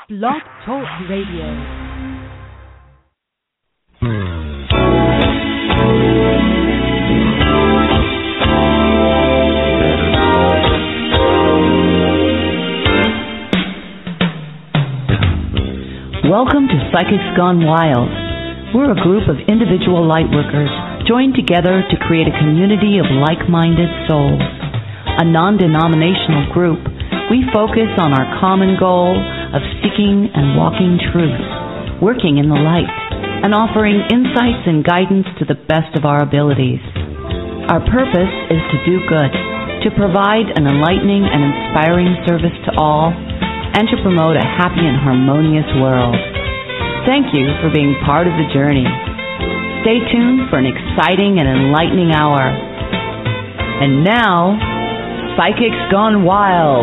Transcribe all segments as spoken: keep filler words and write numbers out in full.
Blog Talk Radio. Welcome to Psychics Gone Wild. We're a group of individual lightworkers joined together to create a community of like-minded souls. A non-denominational group, we focus on our common goal of seeking and walking truth, working in the light, and offering insights and guidance to the best of our abilities. Our purpose is to do good, to provide an enlightening and inspiring service to all, and to promote a happy and harmonious world. Thank you for being part of the journey. Stay tuned for an exciting and enlightening hour. And now, Psychics Gone Wild.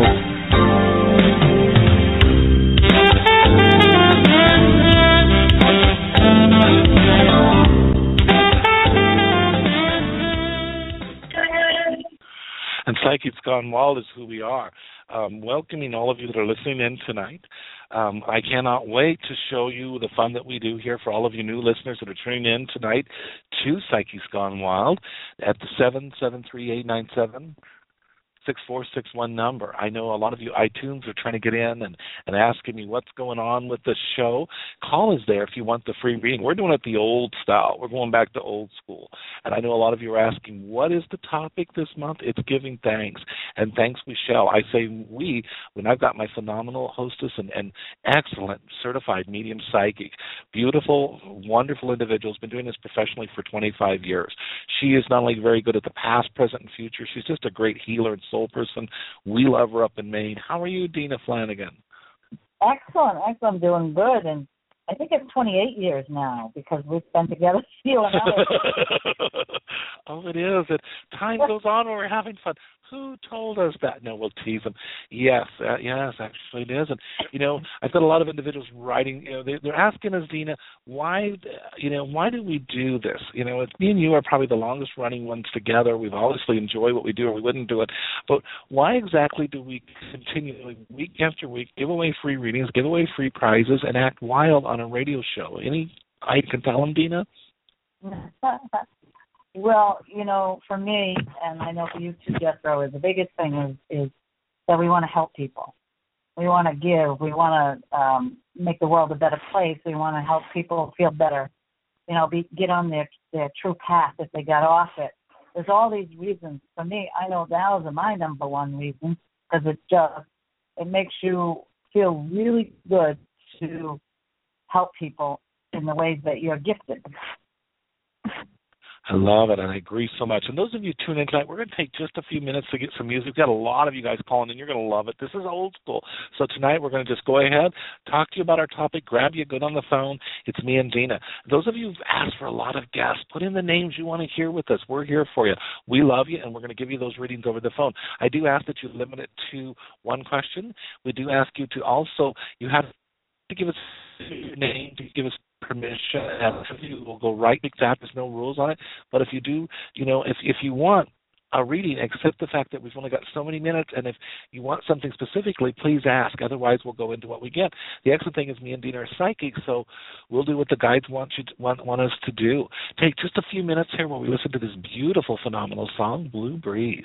And Psychics Gone Wild is who we are. Um, welcoming all of you that are listening in tonight. Um, I cannot wait to show you the fun that we do here for all of you new listeners that are tuning in tonight to Psychics Gone Wild at the seven seven three eight nine seven six four six one number. I know a lot of you iTunes are trying to get in and, and asking me what's going on with the show. Call is there if you want the free reading. We're doing it the old style. We're going back to old school. And I know a lot of you are asking, what is the topic this month? It's giving thanks. And thanks we shall. I say we when I've got my phenomenal hostess and, and excellent certified medium psychic, beautiful, wonderful individual, has been doing this professionally for twenty-five years. She is not only very good at the past, present, and future, she's just a great healer and soul person. We love her up in Maine. How are you, Dina Flanagan? Excellent. Excellent. I'm doing good. And I think it's twenty-eight years now because we've been together healing out. Oh, it is. It, time goes on when we're having fun. Who told us that? No, we'll tease them. Yes, uh, yes, actually it is. And, you know, I've got a lot of individuals writing, you know, they, they're asking us, Dina, why, you know, why do we do this? You know, it's, me and you are probably the longest running ones together. We've obviously enjoyed what we do or we wouldn't do it. But why exactly do we continually, week after week, give away free readings, give away free prizes, and act wild on a radio show? Any, I can tell them, Dina? Well, you know, for me, and I know for you too, Jethro, the biggest thing is, is that we want to help people. We want to give. We want to um, make the world a better place. We want to help people feel better, you know, be, get on their, their true path if they got off it. There's all these reasons. For me, I know those are my number one reason because it just, it makes you feel really good to help people in the ways that you're gifted. I love it, and I agree so much. And those of you tuning in tonight, we're going to take just a few minutes to get some music. We've got a lot of you guys calling in. You're going to love it. This is old school. So tonight we're going to just go ahead, talk to you about our topic, grab you good on the phone. It's me and Dina. Those of you who've asked for a lot of guests, put in the names you want to hear with us. We're here for you. We love you, and we're going to give you those readings over the phone. I do ask that you limit it to one question. We do ask you to also, you have to give us your name, to give us permission, and you will go right to that. There's no rules on it. But if you do, you know, if if you want a reading, accept the fact that we've only got so many minutes, and if you want something specifically, please ask. Otherwise, we'll go into what we get. The excellent thing is me and Dina are psychics, so we'll do what the guides want you to, want, want us to do. Take just a few minutes here while we listen to this beautiful, phenomenal song, Blue Breeze.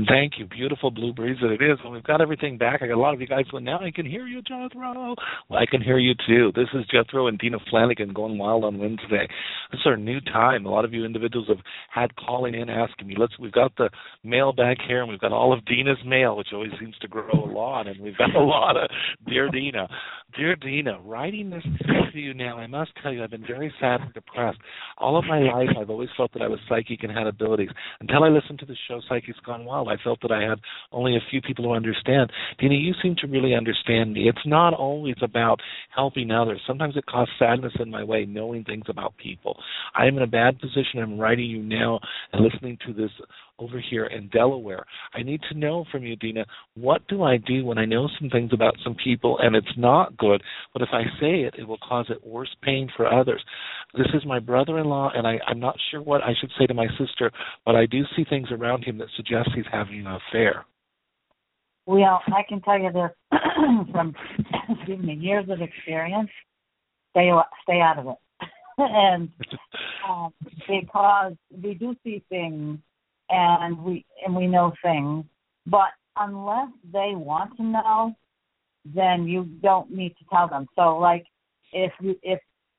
And thank you. Beautiful blue breeze that it is. And we've got everything back. I got a lot of you guys going, now I can hear you, Jethro. Well, I can hear you too. This is Jethro and Dina Flanagan going wild on Wednesday. This is our new time. A lot of you individuals have had calling in asking me, let's, we've got the mail back here, and we've got all of Dina's mail, which always seems to grow a lot. And we've got a lot of Dear Dina. Dear Dina, writing this to you now, I must tell you, I've been very sad and depressed. All of my life, I've always felt that I was psychic and had abilities. Until I listened to the show Psychics Gone Wild, I felt that I had only a few people who understand. Dina, you seem to really understand me. It's not always about helping others. Sometimes it causes sadness in my way, knowing things about people. I am in a bad position. I'm writing you now and listening to this over here in Delaware. I need to know from you, Dina, what do I do when I know some things about some people and it's not good, but if I say it, it will cause it worse pain for others. This is my brother-in-law, and I, I'm not sure what I should say to my sister, but I do see things around him that suggest he's having an affair. Well, I can tell you this from excuse me, years of experience, stay, stay out of it. and um, because we do see things, and we and we know things, but unless they want to know, then you don't need to tell them. So, like, if you if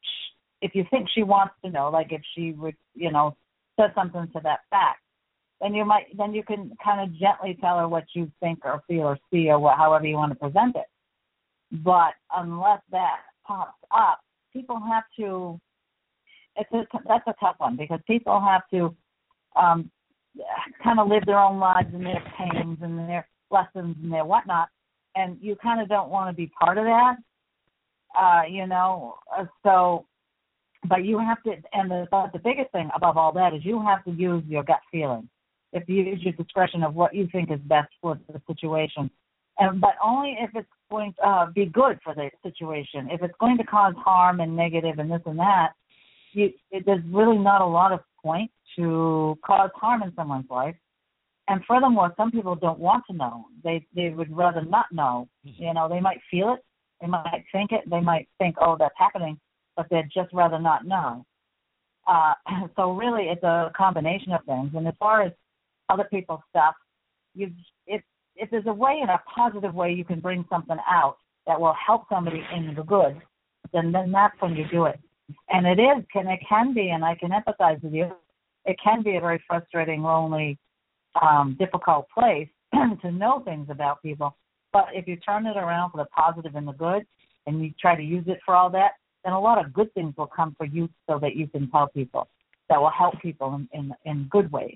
if you think she wants to know, like if she would, you know, said something to that fact, then you might then you can kind of gently tell her what you think or feel or see or what, however you want to present it. But unless that pops up, people have to. It's a, that's a tough one because people have to. Um, kind of live their own lives and their pains and their lessons and their whatnot, and you kind of don't want to be part of that, uh, you know. Uh, so, but you have to, and the the biggest thing above all that is you have to use your gut feeling. If you use your discretion of what you think is best for the situation, and but only if it's going to uh, be good for the situation. If it's going to cause harm and negative and this and that, you, it, there's really not a lot of point to cause harm in someone's life. And furthermore, some people don't want to know. They they would rather not know. You know, they might feel it, they might think it, they might think, oh, that's happening, but they'd just rather not know. Uh, so really, it's a combination of things. And as far as other people's stuff, you if if there's a way, in a positive way, you can bring something out that will help somebody in the good, then then that's when you do it. And it is, can it can be, and I can empathize with you, it can be a very frustrating, lonely, um, difficult place to know things about people. But if you turn it around for the positive and the good, and you try to use it for all that, then a lot of good things will come for you so that you can tell people that will help people in, in, in good ways.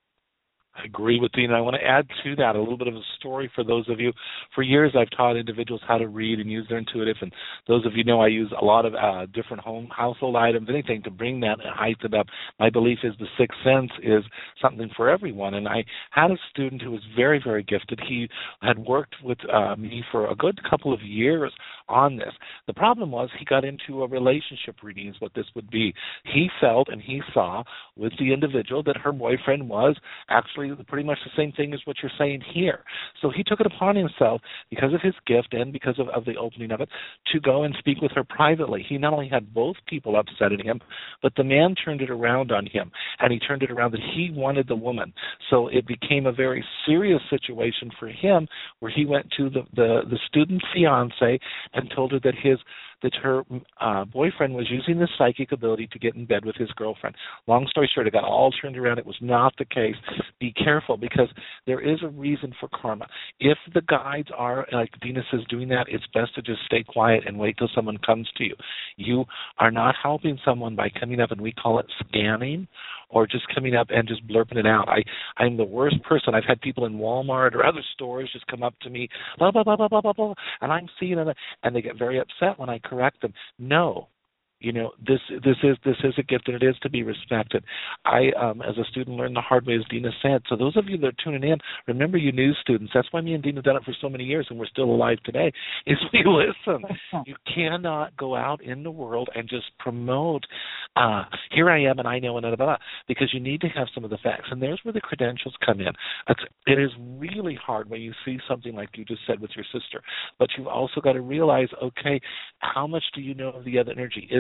I agree with Dina. I want to add to that a little bit of a story for those of you. For years, I've taught individuals how to read and use their intuitive, and those of you know I use a lot of uh, different home household items, anything to bring that and heighten it up. My belief is the sixth sense is something for everyone, and I had a student who was very, very gifted. He had worked with uh, me for a good couple of years on this. The problem was he got into a relationship reading is what this would be. He felt and he saw with the individual that her boyfriend was actually pretty much the same thing as what you're saying here. So he took it upon himself, because of his gift and because of, of the opening of it, to go and speak with her privately. He not only had both people upset at him, but the man turned it around on him, and he turned it around that he wanted the woman. So it became a very serious situation for him, where he went to the, the, the student fiance and told her that his that her uh, boyfriend was using this psychic ability to get in bed with his girlfriend. Long story short, it got all turned around. It was not the case. Be careful, because there is a reason for karma. If the guides are, like Dina says, doing that, it's best to just stay quiet and wait till someone comes to you. You are not helping someone by coming up, and we call it scamming, or just coming up and just blurping it out. I, I'm the worst person. I've had people in Walmart or other stores just come up to me, blah, blah, blah, blah, blah, blah, blah, and I'm seeing it, and they get very upset when I correct them. No. You know, this this is this is a gift, and it is to be respected. I, um, as a student, learned the hard way, as Dina said. So those of you that are tuning in, remember, you new students, that's why me and Dina have done it for so many years, and we're still alive today, is we listen. You cannot go out in the world and just promote, uh, here I am and I know, and blah, blah, blah, because you need to have some of the facts. And there's where the credentials come in. It's, it is really hard when you see something like you just said with your sister. But you've also got to realize, okay, how much do you know of the other energy? Is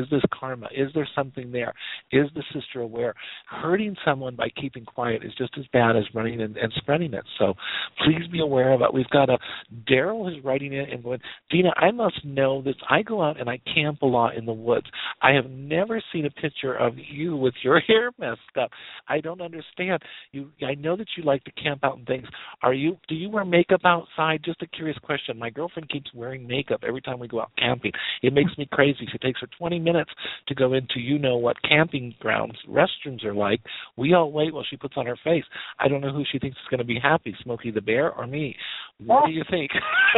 this karma? Is there something there? Is the sister aware? Hurting someone by keeping quiet is just as bad as running and, and spreading it. So please be aware of it. We've got a Daryl is writing in and going, Dina, I must know this. I go out and I camp a lot in the woods. I have never seen a picture of you with your hair messed up. I don't understand. You, I know that you like to camp out and things. Are you? Do you wear makeup outside? Just a curious question. My girlfriend keeps wearing makeup every time we go out camping. It makes me crazy. It takes her twenty minutes to go into you know what camping grounds restrooms are like. We all wait while she puts on her face. I don't know who she thinks is going to be happy, Smokey the Bear or me. What do you think?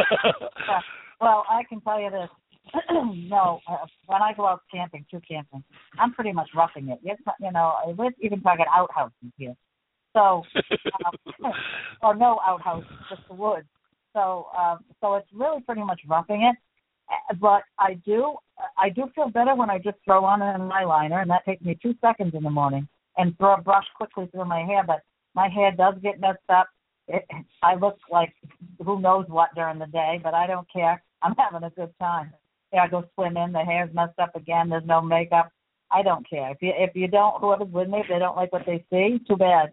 Well, I can tell you this. No, uh, when I go out camping, true camping, I'm pretty much roughing it. You, you know, we're even talking outhouses here. So, um, or no outhouses, just the woods. So, um, so it's really pretty much roughing it. But I do, I do feel better when I just throw on an eyeliner, and that takes me two seconds in the morning, and throw a brush quickly through my hair. But my hair does get messed up. It, I look like who knows what during the day, but I don't care. I'm having a good time. Yeah, I go swimming. The hair's messed up again. There's no makeup. I don't care. If you if you don't, whoever's with me, if they don't like what they see, too bad.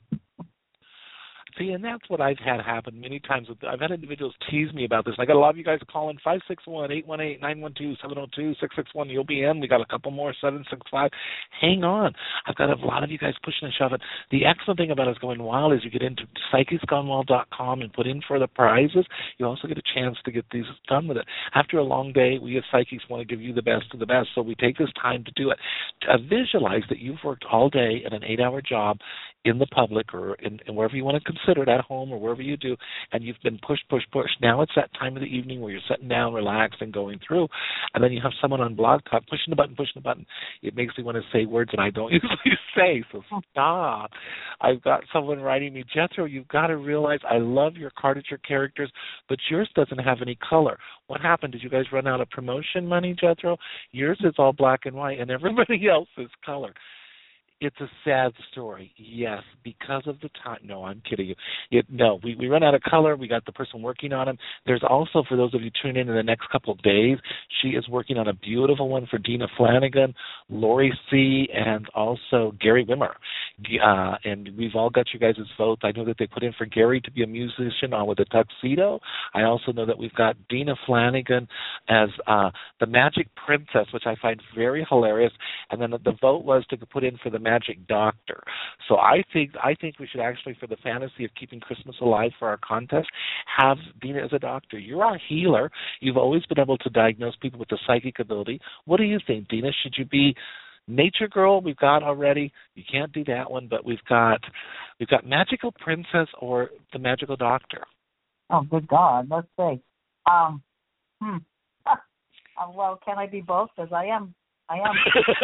See, and that's what I've had happen many times. With, I've had individuals tease me about this. I got a lot of you guys calling five six one, eight one eight, nine one two, seven zero two, six six one. You'll be in. We got a couple more, seven six five. Hang on. I've got a lot of you guys pushing and shoving. The excellent thing about us going wild is you get into psychics gone wild dot com and put in for the prizes. You also get a chance to get these done with it. After a long day, we as psychics want to give you the best of the best, so we take this time to do it. Uh, visualize that you've worked all day at an eight-hour job in the public or in, in wherever you want to consider it, at home or wherever you do, and you've been pushed, pushed, pushed. Now it's that time of the evening where you're sitting down, relaxed, and going through, and then you have someone on Blog Talk pushing the button, pushing the button. It makes me want to say words that I don't usually say, so stop. I've got someone writing me, Jethro, you've got to realize I love your caricature characters, but yours doesn't have any color. What happened? Did you guys run out of promotion money, Jethro? Yours is all black and white, and everybody else is color. It's a sad story, yes, because of the time. No, I'm kidding you. It, no, we, we run out of color. We got the person working on them. There's also, for those of you tuning in in the next couple of days, she is working on a beautiful one for Dina Flanagan, Lori C., and also Gary Wimmer. Uh, and we've all got you guys' votes. I know that they put in for Gary to be a musician on with a tuxedo. I also know that we've got Dina Flanagan as uh, the Magic Princess, which I find very hilarious. And then the, the vote was to put in for the Magic Doctor. So I think I think we should actually, for the fantasy of keeping Christmas alive for our contest, have Dina as a doctor. You're our healer. You've always been able to diagnose people with the psychic ability. What do you think, Dina? Should you be Nature Girl? We've got already. You can't do that one, but we've got we've got Magical Princess or the Magical Doctor. Oh, good God! Let's see. Um, hmm. Well, can I be both? Because I am. I am.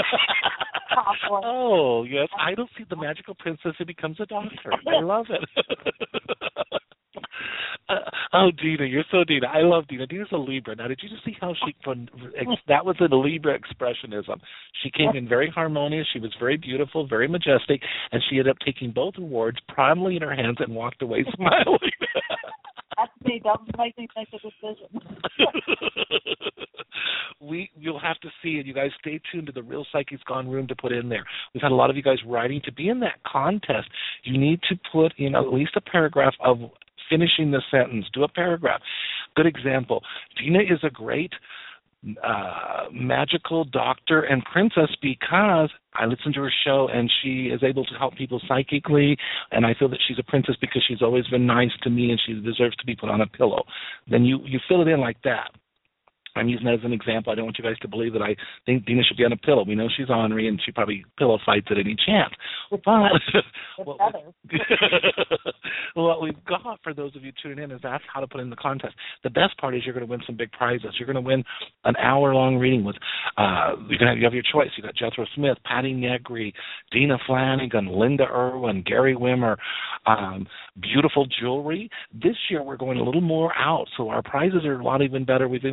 Oh, yes. I don't see the Magical Princess who becomes a doctor. I love it. uh, oh, Dina, you're so Dina. I love Dina. Dina's a Libra. Now, did you just see how she, from, that was a Libra expressionism. She came in very harmonious. She was very beautiful, very majestic, and she ended up taking both awards proudly in her hands and walked away smiling. That's me. Don't make me make a decision. we you'll have to see it. You guys stay tuned to the Real Psychics Gone Room to put in there. We've had a lot of you guys writing. To be in that contest, you need to put in at least a paragraph of finishing the sentence. Do a paragraph. Good example. Dina is a great uh, magical doctor and princess because I listen to her show and she is able to help people psychically, and I feel that she's a princess because she's always been nice to me and she deserves to be put on a pillow. Then you, you fill it in like that. I'm using that as an example. I don't want you guys to believe that I think Dina should be on a pillow. We know she's ornery and she probably pillow fights at any chance. But what, what we've got for those of you tuning in is that's how to put in the contest. The best part is you're going to win some big prizes. You're going to win an hour-long reading with, uh, you're going to have, you have your choice. You've got Jethro Smith, Patty Negri, Dina Flanagan, Linda Irwin, Gary Wimmer, um, beautiful jewelry. This year we're going a little more out, so our prizes are a lot even better. We've even got uh,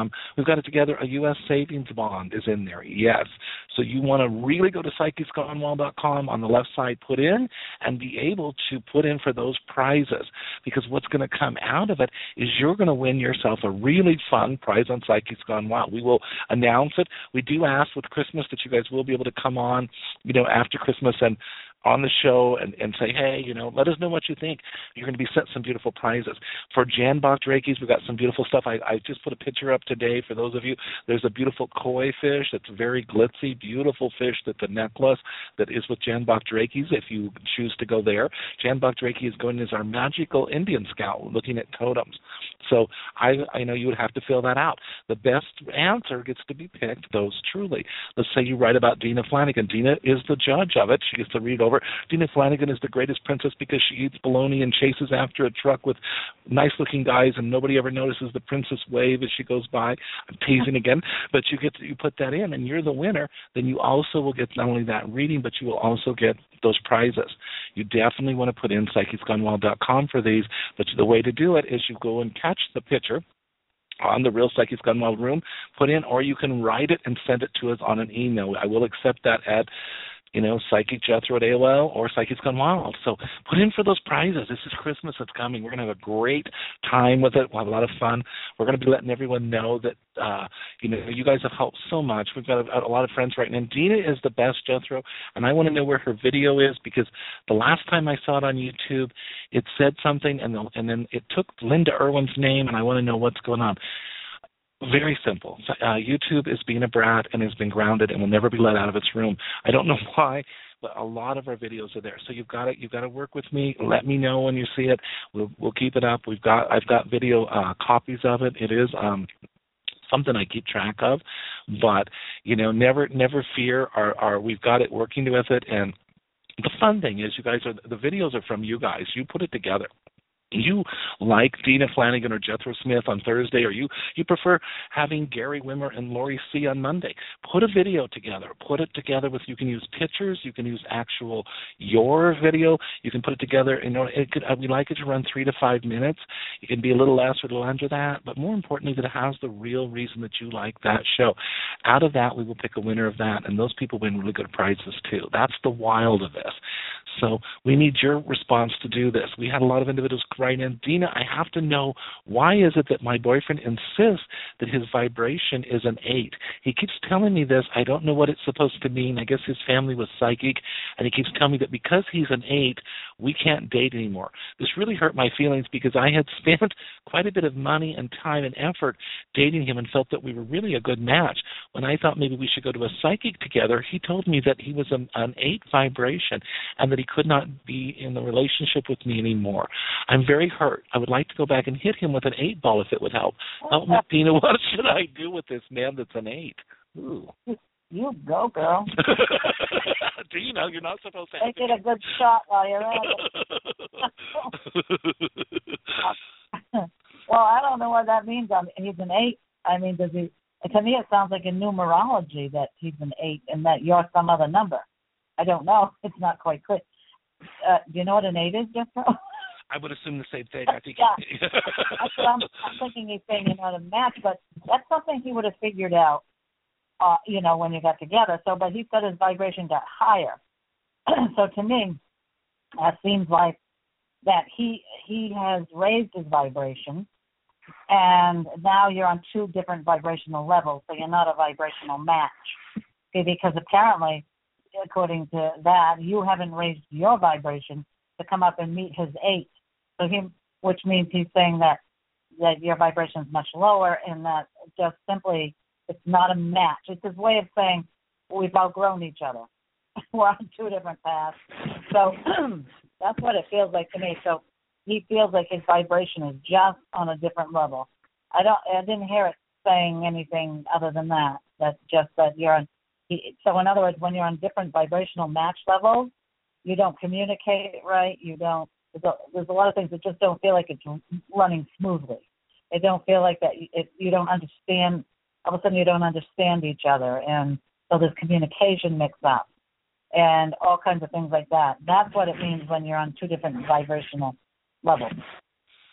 Um, we've got it together. A U S savings bond is in there, yes. So you want to really go to psychics gone wild dot com on the left side, put in, and be able to put in for those prizes, because what's going to come out of it is you're going to win yourself a really fun prize on Psychics Gone Wild. We will announce it. We do ask with Christmas that you guys will be able to come on, you know, after Christmas and on the show and, and say, hey, you know, let us know what you think. You're going to be sent some beautiful prizes. For Jan Bach Drakeys, we've got some beautiful stuff. I, I just put a picture up today for those of you. There's a beautiful koi fish that's very glitzy, beautiful fish that's a necklace that is with Jan Bach Drakeys if you choose to go there. Jan Bach Drakey is going as our magical Indian scout looking at totems. So I, I know you would have to fill that out. The best answer gets to be picked, those truly. Let's say you write about Dina Flanagan. Dina is the judge of it. She gets to read over. Dina Flanagan is the greatest princess because she eats bologna and chases after a truck with nice-looking guys, and nobody ever notices the princess wave as she goes by. I'm teasing again, but you get to, you put that in, and you're the winner. Then you also will get not only that reading, but you will also get those prizes. You definitely want to put in psychics gone wild dot com for these, but the way to do it is you go and catch the picture on the Real Psychics Gone Wild room, put in, or you can write it and send it to us on an email. I will accept that at you know, Psychic Jethro at A O L or Psychics Gone Wild. So put in for those prizes. This is Christmas that's coming. We're going to have a great time with it. We'll have a lot of fun. We're going to be letting everyone know that, uh, you know, you guys have helped so much. We've got a, a lot of friends right now. And Dina is the best, Jethro, and I want to know where her video is, because the last time I saw it on YouTube, it said something, and, the, and then it took Linda Irwin's name, and I want to know what's going on. Very simple. Uh, YouTube is being a brat and has been grounded and will never be let out of its room. I don't know why, but a lot of our videos are there. So you've got to you've got to work with me. Let me know when you see it. We'll we'll keep it up. We've got I've got video uh, copies of it. It is um, something I keep track of, but you know, never never fear. Our, our we've got it working with it, and the fun thing is, you guys are the videos are from you guys. You put it together. You like Dina Flanagan or Jethro Smith on Thursday, or you, you prefer having Gary Wimmer and Lori C. on Monday. Put a video together. Put it together with, you can use pictures, you can use actual your video, you can put it together. You know, it could, we like it to run three to five minutes. It can be a little less or a little under that, but more importantly, that it has the real reason that you like that show. Out of that, we will pick a winner of that, and those people win really good prizes too. That's the wild of this. So we need your response to do this. We had a lot of individuals write in, Dina, I have to know, why is it that my boyfriend insists that his vibration is an eight? He keeps telling me this. I don't know what it's supposed to mean. I guess his family was psychic, and he keeps telling me that because he's an eight, we can't date anymore. This really hurt my feelings because I had spent quite a bit of money and time and effort dating him and felt that we were really a good match. When I thought maybe we should go to a psychic together, he told me that he was an, an eight vibration and that he could not be in the relationship with me anymore. I'm very hurt. I would like to go back and hit him with an eight ball if it would help. Help me, Dina, what should I do with this man that's an eight? Ooh. You go, girl. Dina, you're not supposed to Make it a good shot while you're at it. Well, I don't know what that means. I mean, he's an eight. I mean, does he? To me, it sounds like in numerology that he's an eight and that you're some other number. I don't know. It's not quite clear. Uh, do you know what an eight is, Jethro? I would assume the same thing. I think. Yeah. That's what I'm, I'm thinking he's saying you know to match, but that's something he would have figured out, uh, you know, when you got together. So, but he said his vibration got higher. So to me, that seems like that he he has raised his vibration, and now you're on two different vibrational levels, so you're not a vibrational match. Okay, because apparently, according to that, you haven't raised your vibration to come up and meet his eight. So he, which means he's saying that that your vibration is much lower, and that just simply it's not a match. It's his way of saying we've outgrown each other. We're on two different paths. So that's what it feels like to me. So he feels like his vibration is just on a different level. I don't. I didn't hear it saying anything other than that. That's just that you're on. So in other words, when you're on different vibrational match levels, you don't communicate right. You don't. There's a, there's a lot of things that just don't feel like it's running smoothly. It don't feel like that. It, you don't understand. All of a sudden, you don't understand each other, and so there's communication mixed up, and all kinds of things like that. That's what it means when you're on two different vibrational levels.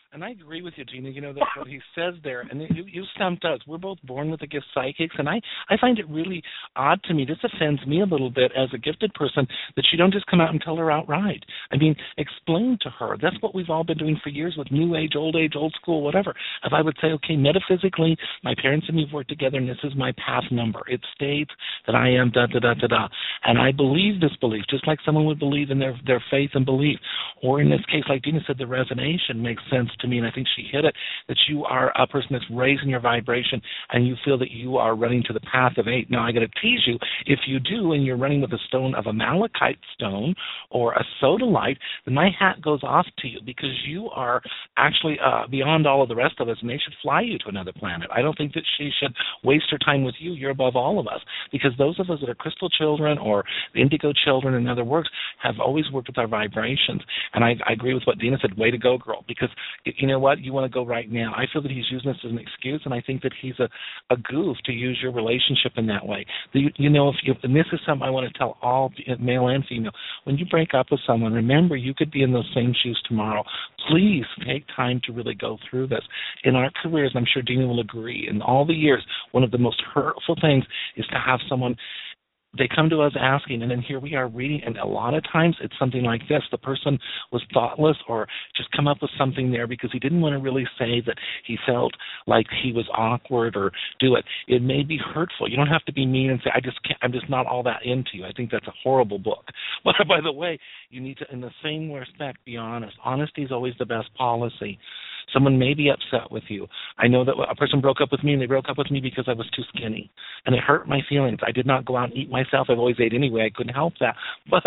And I agree with you, Gina. You know, that what he says there, and you, you stumped us. We're both born with a gift, psychics, and I, I find it really odd to me. This offends me a little bit as a gifted person that you don't just come out and tell her outright. I mean, explain to her. That's what we've all been doing for years with New Age, Old Age, Old School, whatever. If I would say, okay, metaphysically, my parents and me have worked together, and this is my path number. It states that I am da da da da da, and I believe this belief, just like someone would believe in their their faith and belief. Or in this case, like Dina said, the resonation makes sense to me, and I think she hit it, that you are a person that's raising your vibration and you feel that you are running to the path of eight. Now, I got to tease you, if you do and you're running with a stone of a malachite stone or a sodalite, then my hat goes off to you because you are actually uh, beyond all of the rest of us, and they should fly you to another planet. I don't think that she should waste her time with you. You're above all of us, because those of us that are crystal children or indigo children and other works have always worked with our vibrations. And I, I agree with what Dina said, way to go, girl, because you know what? You want to go right now. I feel that he's using this as an excuse, and I think that he's a, a goof to use your relationship in that way. You, you know, if you, and this is something I want to tell all, male and female, when you break up with someone, remember you could be in those same shoes tomorrow. Please take time to really go through this. In our careers, I'm sure Dina will agree, in all the years, one of the most hurtful things is to have someone, they come to us asking, and then here we are reading, and a lot of times it's something like this. The person was thoughtless or just come up with something there because he didn't want to really say that he felt like he was awkward or do it. It may be hurtful. You don't have to be mean and say, I just can't, I'm just not all that into you. I think that's a horrible book. But by the way, you need to, in the same respect, be honest. Honesty is always the best policy. Someone may be upset with you. I know that a person broke up with me, and they broke up with me because I was too skinny. And it hurt my feelings. I did not go out and eat myself. I've always ate anyway. I couldn't help that. But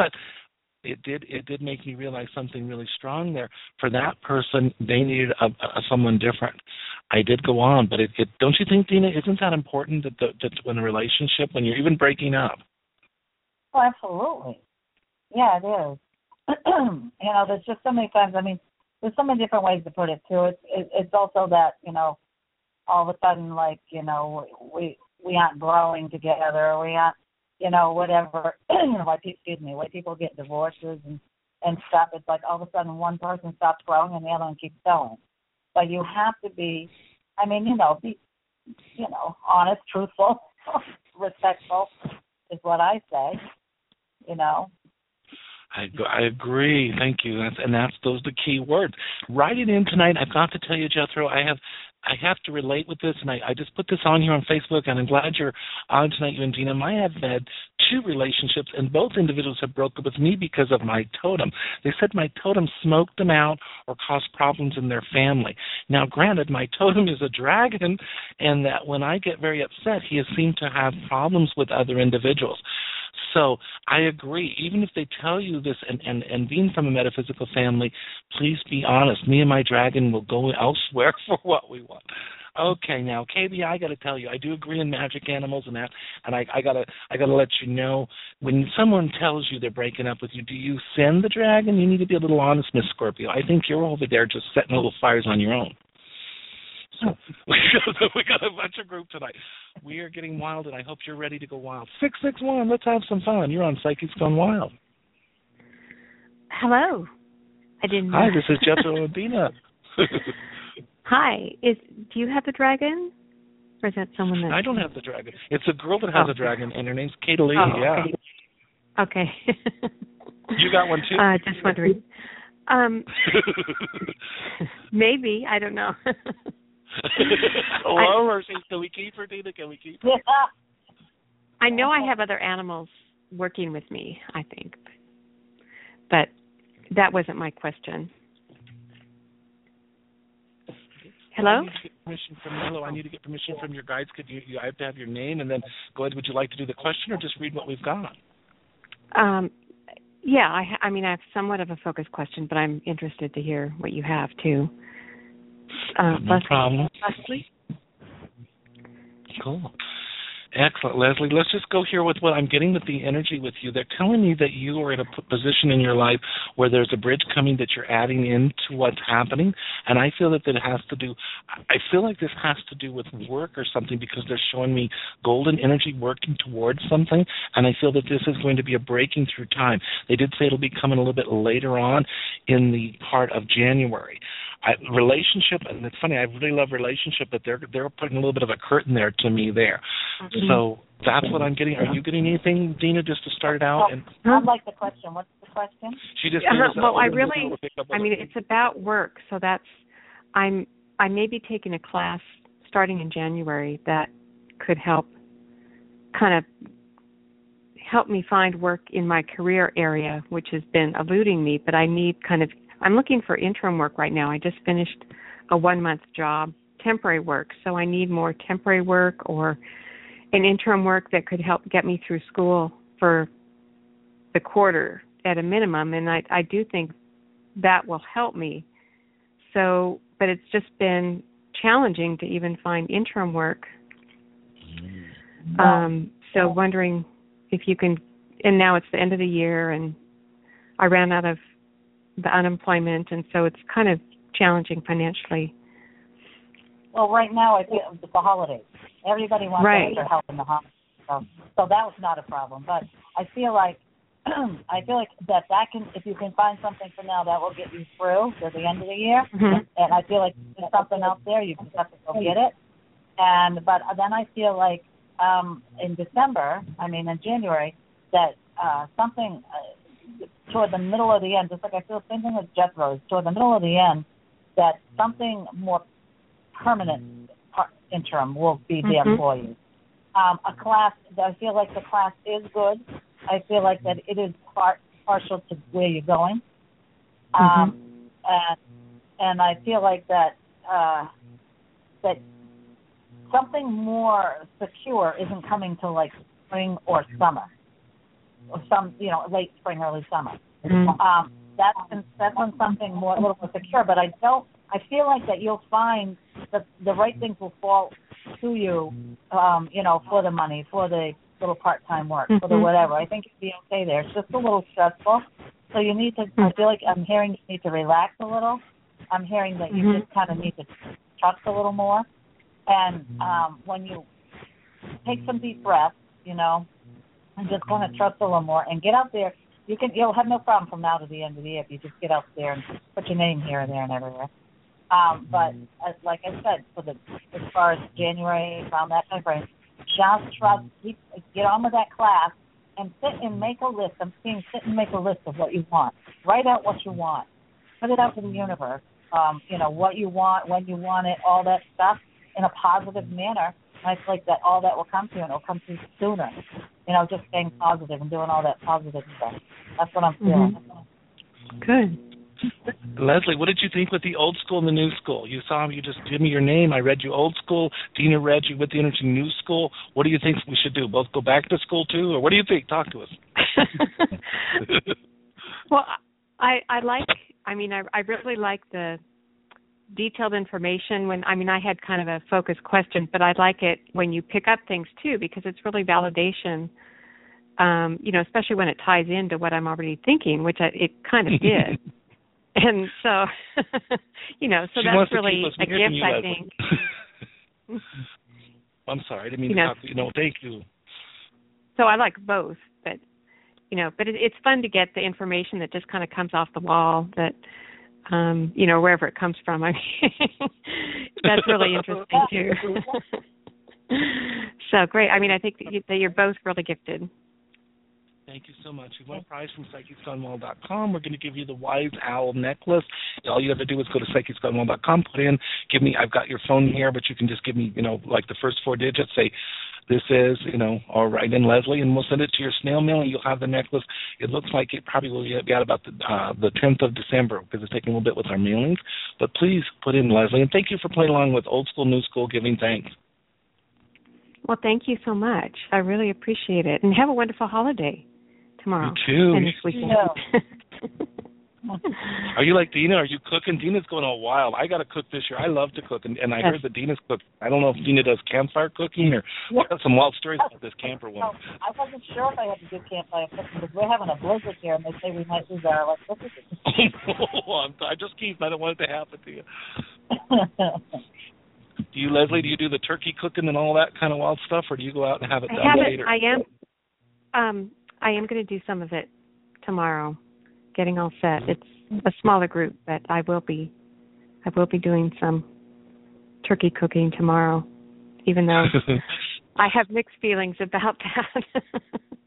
it did it did make me realize something really strong there. For that person, they needed a, a, someone different. I did go on, but it, it don't you think, Dina, isn't that important that, the, that when a relationship, when you're even breaking up? Oh, absolutely. Yeah, it is. You know, there's just so many times, I mean, there's so many different ways to put it, too. It's, it, it's also that, you know, all of a sudden, like, you know, we we aren't growing together. We aren't, you know, whatever, you know, why people, excuse me, why people get divorces and, and stuff. It's like all of a sudden one person stops growing and the other one keeps going. But you have to be, I mean, you know, be, you know, honest, truthful, respectful is what I say, you know. I, I agree. Thank you. That's, and that's those are the key words. Write it in tonight. I've got to tell you, Jethro, I have I have to relate with this, and I, I just put this on here on Facebook, and I'm glad you're on tonight, you and Dina. I have had two relationships, and both individuals have broken up with me because of my totem. They said my totem smoked them out or caused problems in their family. Now, granted, my totem is a dragon, and that when I get very upset, he has seemed to have problems with other individuals. So I agree. Even if they tell you this, and, and, and being from a metaphysical family, please be honest. Me and my dragon will go elsewhere for what we want. Okay, now K B, I got to tell you, I do agree in magic animals and that, and I, I gotta, I gotta let you know when someone tells you they're breaking up with you, do you send the dragon? You need to be a little honest, Miss Scorpio. I think you're over there just setting little fires on your own. So we got, we got a bunch of group tonight. We are getting wild, and I hope you're ready to go wild. six six one, let's have some fun. You're on Psychics Gone Wild. Hello. I didn't know. Hi, this is Jethro and Dina. Hi. Is do you have the dragon? Or is that someone that... I don't have the dragon. It's a girl that has oh. a dragon, and her name's Kata Lee. Oh, yeah. Okay. okay. You got one, too? Uh, just wondering. Um, maybe. I don't know. Oh, mercy. Can we keep her, Dina? Can we keep her? I know I have other animals working with me, I think. But that wasn't my question. Hello? I need to get permission from, hello, I need to get permission from your guides. Could you, you I have to have your name, and then go ahead. Would you like to do the question or just read what we've got? Um, yeah, I, I mean, I have somewhat of a focused question, but I'm interested to hear what you have, too. Uh, no Leslie. problem. Leslie? Cool. Excellent, Leslie. Let's just go here with what I'm getting with the energy with you. They're telling me that you are in a position in your life where there's a bridge coming that you're adding into what's happening, and I feel that it has to do, I feel like this has to do with work or something because they're showing me golden energy working towards something, and I feel that this is going to be a breaking through time. They did say it'll be coming a little bit later on in the part of January. I, relationship, and it's funny, I really love relationship, but they're they're putting a little bit of a curtain there to me there. Mm-hmm. So that's what I'm getting. Are you getting anything, Dina, just to start out? And I'd like the question. What's the question? She just uh, well, I really, I mean, it's about work, so that's I'm I may be taking a class starting in January that could help kind of help me find work in my career area, which has been eluding me, but I need kind of, I'm looking for interim work right now. I just finished a one-month job, temporary work, so I need more temporary work or an interim work that could help get me through school for the quarter at a minimum, and I, I do think that will help me. So, but it's just been challenging to even find interim work. Um, so wondering if you can, and now it's the end of the year, and I ran out of the unemployment, and so it's kind of challenging financially. Well, right now I feel it's the holidays. Everybody wants right. extra help in the holidays, so, so that was not a problem. But I feel like I feel like that that can, if you can find something for now, that will get you through to the end of the year. Mm-hmm. And I feel like there's something out there, you just have to go get it. And but then I feel like um, in December, I mean in January, that uh, something uh, toward the middle of the end, just like I feel the same thing with Jethro's, toward the middle of the end, that something more permanent interim will be there mm-hmm. for you. Um, a class, I feel like the class is good. I feel like that it is part, partial to where you're going. Um, mm-hmm. and, and I feel like that uh, that something more secure isn't coming till like spring or summer, or some, you know, late spring, early summer. Mm-hmm. Um, that's that's when something more, a little more secure. But I don't. I feel like that you'll find that the right things will fall to you, um, you know, for the money, for the little part-time work, mm-hmm. for the whatever. I think you'll be okay there. It's just a little stressful. So you need to, I feel like I'm hearing you need to relax a little. I'm hearing that you mm-hmm. just kind of need to trust a little more. And um, when you take some deep breaths, you know, and just kind of trust a little more and get out there, you can, you'll have no problem from now to the end of the year if you just get out there and put your name here and there and everywhere. Um, but as, like I said, for the as far as January, around that time frame, just trust, keep, get on with that class and sit and make a list. I'm saying sit and make a list of what you want. Write out what you want. Put it out to the universe. Um, you know, what you want, when you want it, all that stuff in a positive manner. And I feel like that all that will come to you and it will come to you sooner. You know, just staying positive and doing all that positive stuff. That's what I'm feeling. Mm-hmm. Good. Leslie, what did you think with the old school and the new school? You saw you just give me your name. I read you old school. Dina read you with the energy new school. What do you think we should do? Both go back to school too, or what do you think? Talk to us. Well, I I like. I mean, I I really like the detailed information. When I mean, I had kind of a focused question, but I like it when you pick up things too, because it's really validation. Um, you know, especially when it ties into what I'm already thinking, which I, it kind of did. And so, you know, so she that's really a gift, you, I Leslie. think. I'm sorry, I didn't mean you to know, talk to you. No, thank you. So I like both, but, you know, but it, it's fun to get the information that just kind of comes off the wall that, um, you know, wherever it comes from. I mean, that's really interesting, too. So great. I mean, I think that, you, that you're both really gifted. Thank you so much. You won a prize from Psychics Gone Wild dot com. We're going to give you the Wise Owl necklace. All you have to do is go to Psychics Gone Wild dot com, put in, give me, I've got your phone here, but you can just give me, you know, like the first four digits, say, this is, you know, all right, and Leslie, and we'll send it to your snail mail, and you'll have the necklace. It looks like it probably will be out about the uh, the tenth of December, because it's taking a little bit with our mailings. But please put in Leslie, and thank you for playing along with Old School, New School, giving thanks. Well, thank you so much. I really appreciate it. And have a wonderful holiday tomorrow. You too. And this weekend. Yeah. Are you like Dina? Are you cooking? Dina's going all wild. I got to cook this year. I love to cook, and, and I yes. heard that Dina's cook. I don't know if Dina does campfire cooking or yeah. got some wild stories about this camper woman. No, I wasn't sure if I had to do campfire cooking because we're having a blizzard here, and they say we might lose our electricity. Oh, I just keep. I don't want it to happen to you. Do you, Leslie? Do you do the turkey cooking and all that kind of wild stuff, or do you go out and have it done I later? I am. Um, I am going to do some of it tomorrow, getting all set. It's a smaller group, but I will be I will be doing some turkey cooking tomorrow, even though I have mixed feelings about that.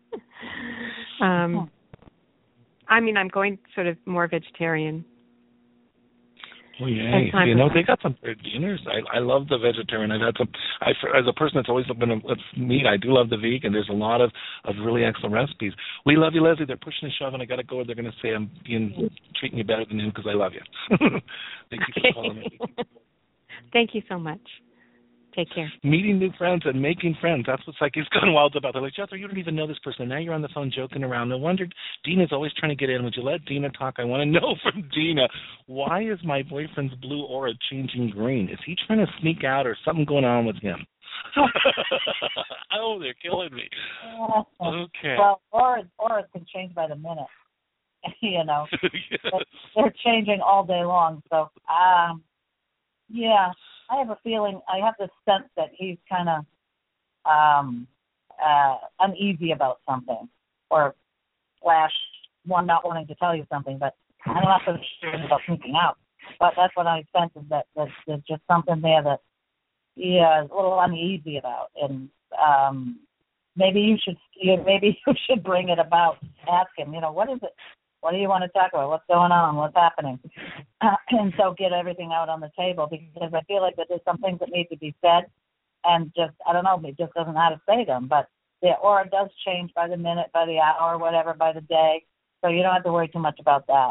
um, I mean, I'm going sort of more vegetarian. Oh yeah, you know they got some great dinners. I I love the vegetarian. I've had some. I as a person that's always been a, it's meat. I do love the vegan. There's a lot of, of really excellent recipes. We love you, Leslie. They're pushing and shoving. I got to go. They're going to say I'm being treating you better than you because I love you. Thank you for calling me. Thank you so much. Take care. Meeting new friends and making friends. That's what Psychics Gone Wild about. They're like, Jethro, you don't even know this person. Now you're on the phone joking around. No wonder Dina's always trying to get in. Would you let Dina talk? I want to know from Dina, why is my boyfriend's blue aura changing green? Is he trying to sneak out or something going on with him? Oh, they're killing me. Okay. Well, auras, auras can change by the minute. You know. Yes. They're changing all day long. So, um, yeah. I have a feeling, I have the sense that he's kind of um, uh, uneasy about something, or slash one not wanting to tell you something, but I'm not so sure about sneaking out. But that's what I sense, is that, that there's just something there that he is a little uneasy about, and um, maybe you should you, maybe you should bring it about. Ask him, you know, what is it? What do you want to talk about? What's going on? What's happening? Uh, and so get everything out on the table, because I feel like that there's some things that need to be said, and just, I don't know, he just doesn't know how to say them. But the aura does change by the minute, by the hour, whatever, by the day. So you don't have to worry too much about that.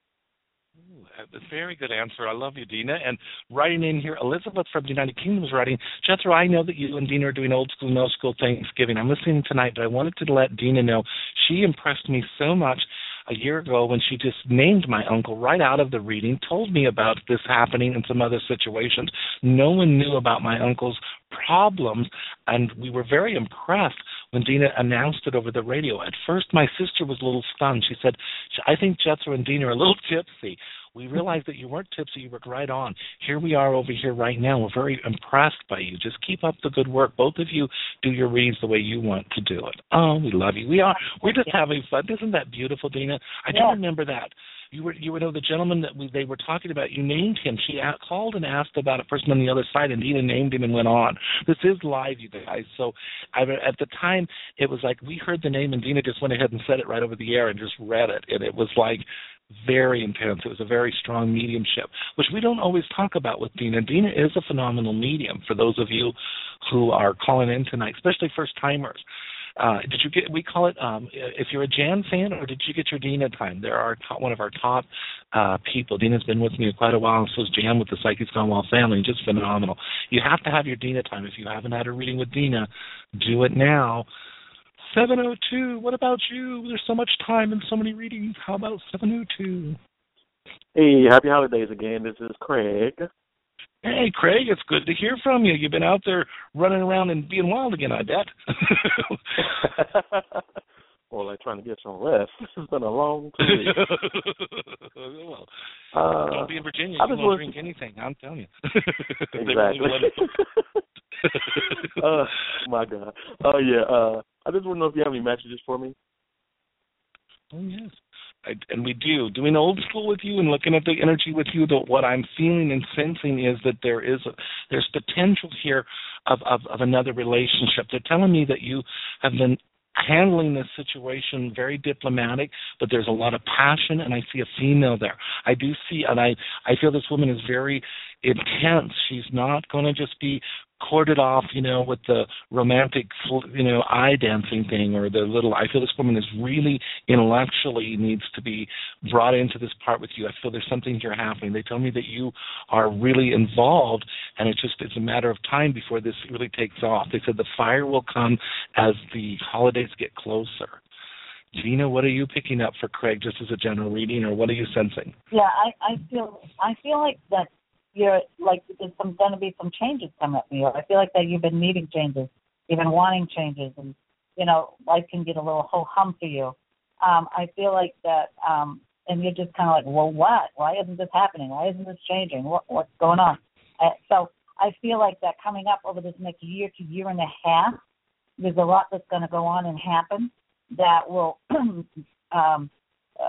Ooh, a very good answer. I love you, Dina. And writing in here, Elizabeth from the United Kingdom is writing, Jethro, I know that you and Dina are doing old school, no school Thanksgiving. I'm listening tonight, but I wanted to let Dina know she impressed me so much a year ago when she just named my uncle right out of the reading, told me about this happening and some other situations. No one knew about my uncle's problems, and we were very impressed when Dina announced it over the radio. At first, my sister was a little stunned. She said, I think Jethro and Dina are a little tipsy. We realized that you weren't tipsy. You worked right on. Here we are over here right now. We're very impressed by you. Just keep up the good work. Both of you do your readings the way you want to do it. Oh, we love you. We are. We're just having fun. Isn't that beautiful, Dina? I do yeah. remember that. You were, you were the gentleman that we, they were talking about. You named him. She a- called and asked about a person on the other side, and Dina named him and went on. This is live, you guys. So I, at the time, it was like we heard the name, and Dina just went ahead and said it right over the air and just read it, and it was like very intense. It was a very strong mediumship, which we don't always talk about with Dina. Dina is a phenomenal medium for those of you who are calling in tonight, especially first-timers. Uh, did you get, we call it, um, if you're a Jan fan, or did you get your Dina time? They're our top, one of our top uh, people. Dina's been with me quite a while, and so is Jan with the Psychics Gone Wild family, just phenomenal. You have to have your Dina time. If you haven't had a reading with Dina, do it now. seven oh two, what about you? There's so much time and so many readings. How about seven oh two? Hey, happy holidays again. This is Craig. Hey, Craig, it's good to hear from you. You've been out there running around and being wild again, I bet. Well, like trying to get some rest. This has been a long two weeks. Well, uh, don't be in Virginia. I You just won't was... drink anything, I'm telling you. Exactly. uh, my God. Oh, uh, yeah. Uh, I just want to know if you have any messages for me. Oh, yes. I, and we do. Doing old school with you and looking at the energy with you, the, what I'm feeling and sensing is that there is a, there's potential here of, of, of another relationship. They're telling me that you have been handling this situation very diplomatic, but there's a lot of passion, and I see a female there. I do see, and I, I feel this woman is very intense. She's not going to just be courted off, you know, with the romantic, you know, eye dancing thing or the little, I feel this woman is really intellectually needs to be brought into this part with you. I feel there's something here happening. They tell me that you are really involved, and it's just, it's a matter of time before this really takes off. They said the fire will come as the holidays get closer. Gina, what are you picking up for Craig, just as a general reading, or what are you sensing? Yeah, I, I feel, I feel like that you're like there's some going to be some changes coming up for you. I feel like that you've been needing changes, you've been wanting changes, and you know life can get a little ho hum for you. Um, I feel like that, um, and you're just kind of like, well, what? Why isn't this happening? Why isn't this changing? What what's going on? Uh, so I feel like that coming up over this next year to year and a half, there's a lot that's going to go on and happen that will um, uh,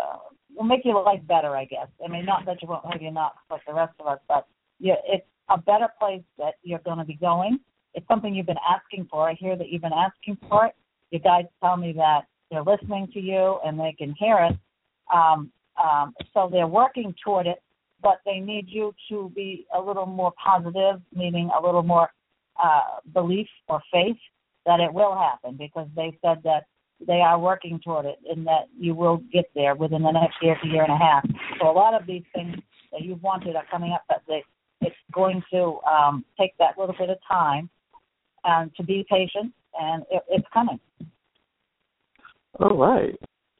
will make your life better, I guess. I mean, not that you won't have your knocks like the rest of us, but you, it's a better place that you're going to be going. It's something you've been asking for. I hear that you've been asking for it. Your guides tell me that they're listening to you and they can hear it. Um, um, so they're working toward it, but they need you to be a little more positive, meaning a little more uh, belief or faith that it will happen, because they said that they are working toward it and that you will get there within the next year to year and a half. So a lot of these things that you've wanted are coming up, but they, it's going to um, take that little bit of time and to be patient, and it, it's coming. All right.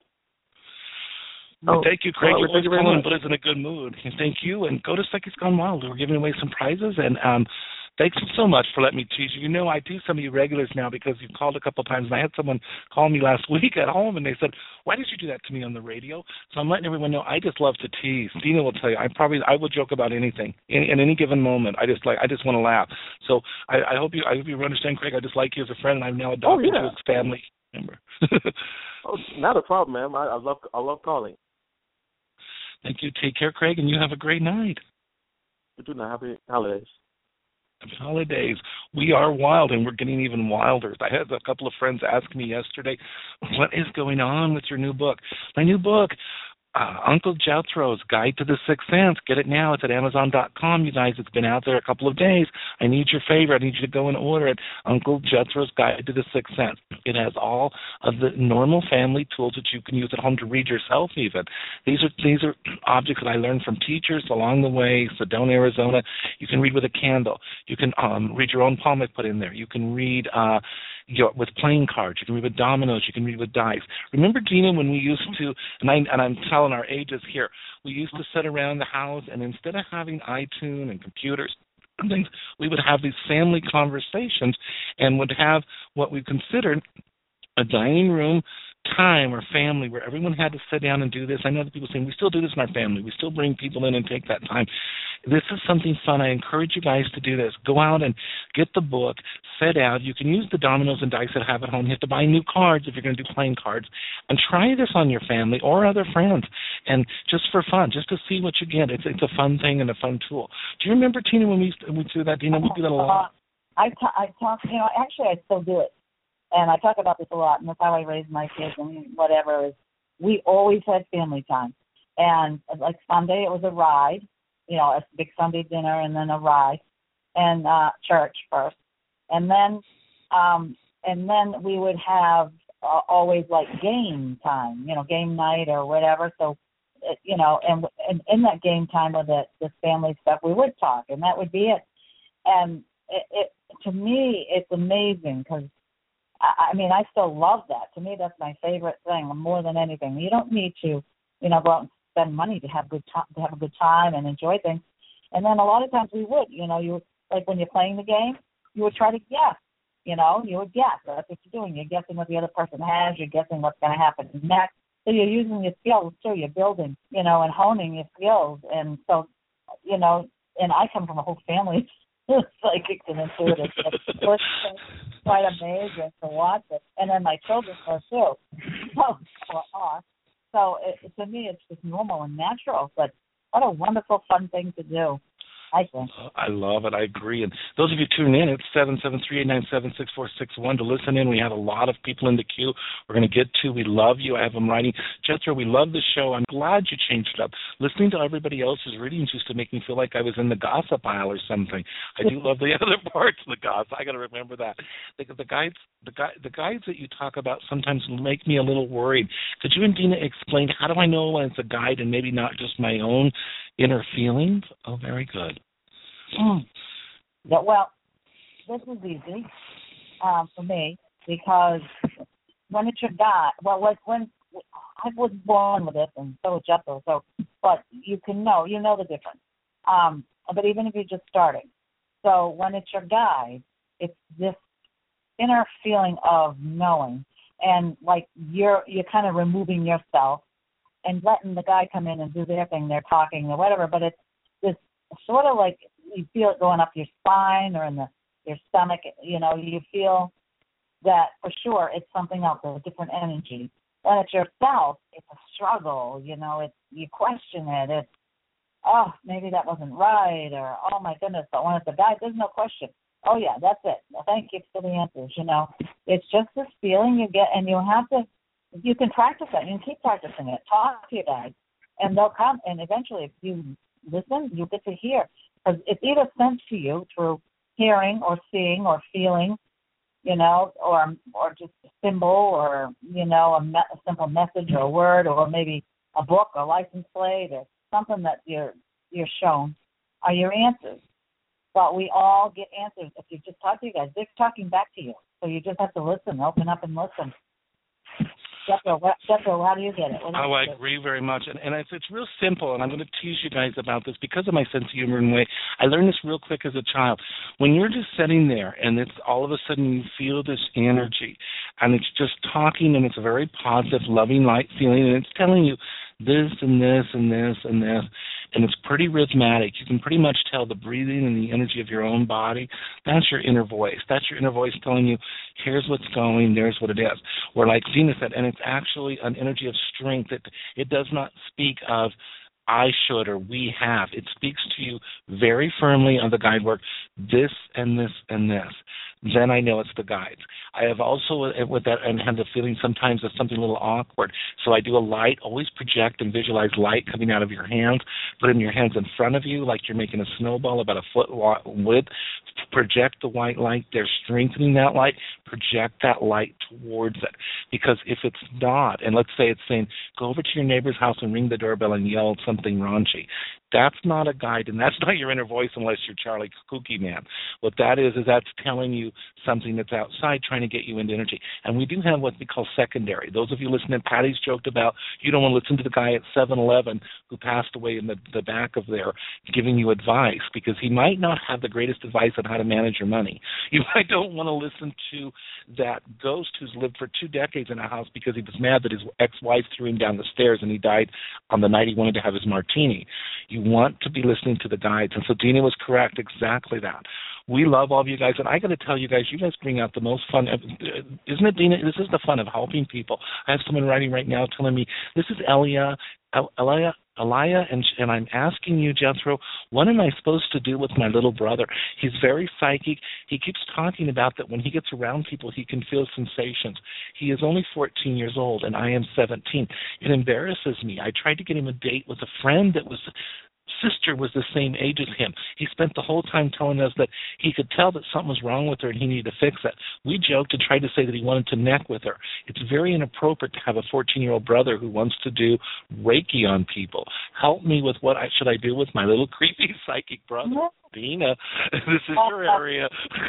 Well, oh, thank you, Craig. well, You're thank you very calling much. and put us in a good mood. And thank you, and go to Psychics Gone Wild. We're giving away some prizes, and um, thanks so much for letting me teach you. You know, I do some of you regulars now because you've called a couple of times, and I had someone call me last week at home, and they said, why did you do that to me on the radio? So I'm letting everyone know I just love to tease. Dina will tell you, I probably I will joke about anything in, in any given moment. I just like I just want to laugh. So I, I hope you I hope you understand, Craig. I just like you as a friend, and I'm now adopted oh, yeah. you as a family member. Oh, not a problem, ma'am. I, I love I love calling. Thank you. Take care, Craig, and you have a great night. You too. Now, happy holidays. Happy holidays. We are wild, and we're getting even wilder. I had a couple of friends ask me yesterday, what is going on with your new book? My new book, uh, Uncle Jethro's Guide to the Sixth Sense. Get it now. It's at amazon dot com, you guys. It's been out there a couple of days. I need your favor. I need you to go and order it. Uncle Jethro's Guide to the Sixth Sense. It has all of the normal family tools that you can use at home to read yourself even. These are these are objects that I learned from teachers along the way, Sedona, Arizona. You can read with a candle. You can um, read your own palm I put in there. You can read uh, your, with playing cards. You can read with dominoes. You can read with dice. Remember, Dina, when we used to, and, I, and I'm telling our ages here, we used to sit around the house, and instead of having iTunes and computers and things, we would have these family conversations and would have what we considered a dining room time or family where everyone had to sit down and do this. I know that people saying we still do this in our family. We still bring people in and take that time. This is something fun. I encourage you guys to do this. Go out and get the book, sit out. You can use the dominoes and dice that I have at home. You have to buy new cards if you're going to do playing cards. And try this on your family or other friends, and just for fun, just to see what you get. It's it's a fun thing and a fun tool. Do you remember, Tina, when we used to, we do that? Tina, we do that a lot. Uh, I, t- I talk, you know, actually I still do it. And I talk about this a lot, and that's how I raise my kids and whatever. Is we always had family time. And like Sunday, it was a ride, you know, a big Sunday dinner and then a ride, and uh, church first. And then um, and then we would have uh, always like game time, you know, game night or whatever. So, it, you know, and, and in that game time with the, this family stuff, we would talk, and that would be it. And it, it to me, it's amazing because, I mean, I still love that. To me, that's my favorite thing more than anything. You don't need to, you know, go out and spend money to have good time, to have a good time and enjoy things. And then a lot of times we would, you know, you like when you're playing the game, you would try to guess. You know, you would guess. That's what you're doing. You're guessing what the other person has. You're guessing what's going to happen next. So you're using your skills too. You're building, you know, and honing your skills. And so, you know, and I come from a whole family. Psychics and intuitives. It's quite amazing to watch it. And then my children are too. So, are. so it, to me, it's just normal and natural. But what a wonderful, fun thing to do, I think. I love it. I agree. And those of you tuning in, it's seven seven three, eight nine seven, six four six one to listen in. We have a lot of people in the queue we're going to get to. We love you. I have them writing. Jethro, we love the show. I'm glad you changed it up. Listening to everybody else's readings used to make me feel like I was in the gossip aisle or something. I do love the other parts of the gossip. I got to remember that. The, the guides the, gui- the guides that you talk about sometimes make me a little worried. Could you and Dina explain how do I know when it's a guide and maybe not just my own inner feelings? Oh, very good. Mm. Yeah, well, this is easy um, for me because when it's your guide, well, like when I was born with this, and so was Jethro, so, but you can know, you know the difference. Um, but even if you're just starting, so when it's your guide, it's this inner feeling of knowing, and like you're you're kind of removing yourself and letting the guide come in and do their thing. They're talking or whatever, but it's this sort of like you feel it going up your spine or in the your stomach. You know, you feel that for sure it's something else, a different energy. When it's yourself, it's a struggle. You know, it's you question it. It's, oh, maybe that wasn't right, or oh my goodness. But when it's a guy, there's no question. Oh yeah, that's it. Well, thank you for the answers. You know, it's just this feeling you get, and you have to. You can practice it. You can keep practicing it. Talk to your guys, and they'll come. And eventually, if you listen, you get to hear, because it's either sent to you through hearing or seeing or feeling, you know, or or just a symbol, or you know, a, me- a simple message or a word, or maybe a book or license plate or something that you're you're shown are your answers. But we all get answers if you just talk to you guys. They're talking back to you, so you just have to listen, open up, and listen. Jethro, what, Jethro, how do you get it? What Oh, I agree very much. And, and it's, it's real simple, and I'm going to tease you guys about this because of my sense of humor and way. I learned this real quick as a child. When you're just sitting there and it's all of a sudden you feel this energy, and it's just talking, and it's a very positive, loving, light feeling, and it's telling you this and this and this and this, and it's pretty rhythmic. You can pretty much tell the breathing and the energy of your own body. That's your inner voice. That's your inner voice telling you, here's what's going, there's what it is. Or like Zena said, and it's actually an energy of strength. It, it does not speak of I should or we have. It speaks to you very firmly on the guide work, this and this and this. Then I know it's the guides. I have also, with that, and have the feeling sometimes of something a little awkward. So I do a light, always project and visualize light coming out of your hands. Put it in your hands in front of you like you're making a snowball about a foot width. Project the white light. They're strengthening that light. Project that light towards it. Because if it's not, and let's say it's saying, go over to your neighbor's house and ring the doorbell and yell something raunchy. That's not a guide, and that's not your inner voice unless you're Charlie Kooky Man. What that is, is that's telling you something that's outside trying to get you into energy. And we do have what we call secondary. Those of you listening, Patty's joked about you don't want to listen to the guy at seven eleven who passed away in the, the back of there giving you advice, because he might not have the greatest advice on how to manage your money. You might don't want to listen to that ghost who's lived for two decades in a house because he was mad that his ex-wife threw him down the stairs and he died on the night he wanted to have his martini. You want to be listening to the guides. And so Dina was correct, exactly that. We love all of you guys, and I got to tell you guys, you guys bring out the most fun. Isn't it, Dina? This is the fun of helping people. I have someone writing right now telling me, this is Elia, Elia, Elia, and, and I'm asking you, Jethro, what am I supposed to do with my little brother? He's very psychic. He keeps talking about that when he gets around people, he can feel sensations. He is only fourteen years old, and I am seventeen. It embarrasses me. I tried to get him a date with a friend that was sister was the same age as him. He spent the whole time telling us that he could tell that something was wrong with her and he needed to fix it. We joked and tried to say that he wanted to neck with her. It's very inappropriate to have a fourteen-year-old brother who wants to do Reiki on people. Help me with what I should I do with my little creepy psychic brother. Dina, this is your area.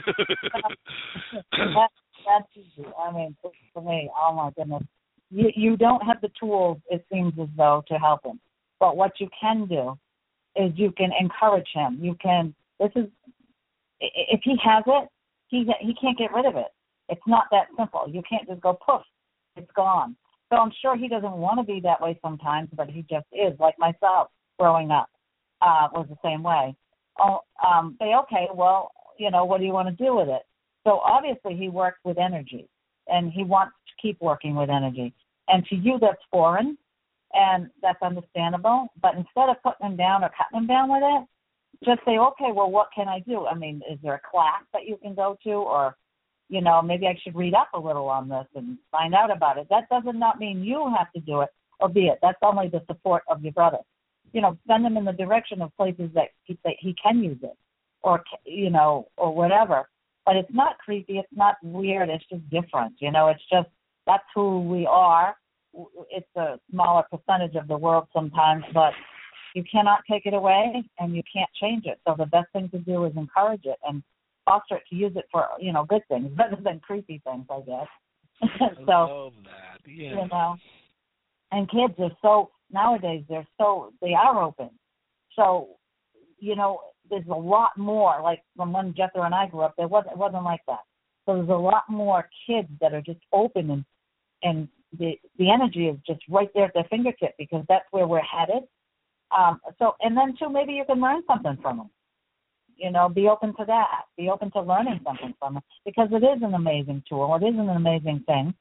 that, that's easy. I mean, for me, oh my goodness. You, you don't have the tools, it seems as though, to help him. But what you can do is you can encourage him. You can, this is, if he has it, he he can't get rid of it. It's not that simple. You can't just go poof, it's gone. So I'm sure he doesn't want to be that way sometimes, but he just is. Like myself, growing up, uh, was the same way. Oh, um, say, okay, well, you know, what do you want to do with it? So obviously he works with energy, and he wants to keep working with energy. And to you, that's foreign. And that's understandable. But instead of putting them down or cutting them down with it, just say, okay, well, what can I do? I mean, is there a class that you can go to? Or, you know, maybe I should read up a little on this and find out about it. That does not mean you have to do it or be it. That's only the support of your brother. You know, send him in the direction of places that he, that he can use it or, you know, or whatever. But it's not creepy. It's not weird. It's just different. You know, it's just that's who we are. It's a smaller percentage of the world sometimes, but you cannot take it away and you can't change it. So the best thing to do is encourage it and foster it to use it for, you know, good things rather than creepy things, I guess. so, I love that. Yeah. You know, and kids are so, nowadays they're so, they are open. So, you know, there's a lot more, like from when Jethro and I grew up, there wasn't, it wasn't like that. So there's a lot more kids that are just open and, and the the energy is just right there at their fingertip because that's where we're headed. Um, so, and then too, maybe you can learn something from them. You know, be open to that. Be open to learning something from them because it is an amazing tool. It is an amazing thing.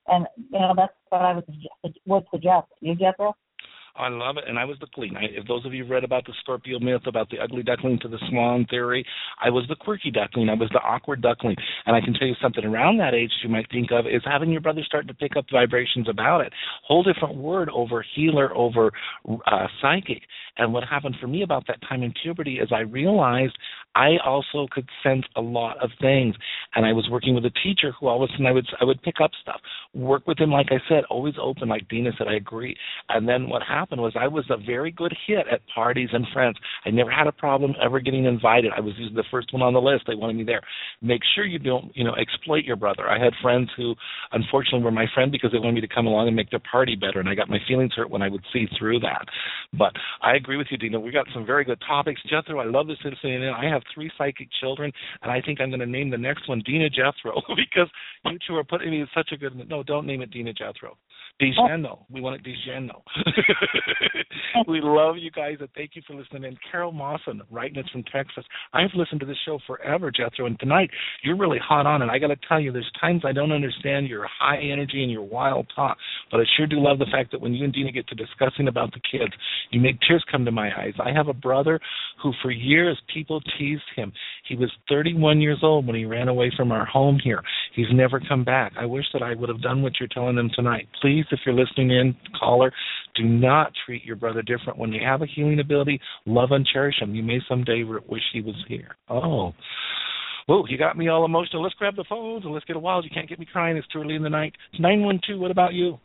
And, you know, that's what I would suggest. Would suggest. You, Jethro? I love it, and I was the queen. I, if those of you have read about the Scorpio myth, about the ugly duckling to the swan theory, I was the quirky duckling. I was the awkward duckling. And I can tell you something around that age you might think of is having your brother start to pick up vibrations about it. Whole different word over healer, over uh, psychic. And what happened for me about that time in puberty is I realized I also could sense a lot of things. And I was working with a teacher who all of a sudden I would, I would pick up stuff, work with him, like I said, always open, like Dina said, I agree. And then what happened was I was a very good hit at parties and friends. I never had a problem ever getting invited. I was usually the first one on the list. They wanted me there. Make sure you don't, you know, exploit your brother. I had friends who, unfortunately, were my friend because they wanted me to come along and make their party better, and I got my feelings hurt when I would see through that. But I agree with you, Dina. We got some very good topics. Jethro, I love this listening in. I have three psychic children, and I think I'm going to name the next one Dina Jethro because you two are putting me in such a good. No, don't name it Dina Jethro. DeGeno. We want it DeGeno. We love you guys, and thank you for listening. And Carol Mawson, writing us from Texas. I've listened to this show forever, Jethro, and tonight you're really hot on, and I got to tell you, there's times I don't understand your high energy and your wild talk, but I sure do love the fact that when you and Dina get to discussing about the kids, you make tears come to my eyes. I have a brother who for years people teased him. He was thirty-one years old when he ran away from our home here. He's never come back. I wish that I would have done what you're telling them tonight. Please, if you're listening in, caller, do not treat your brother different. When they have a healing ability, love and cherish him. You may someday wish he was here. Oh. Whoa, you got me all emotional. Let's grab the phones and let's get a wild. You can't get me crying. It's too early in the night. nine one two, what about you?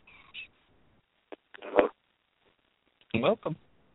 Welcome.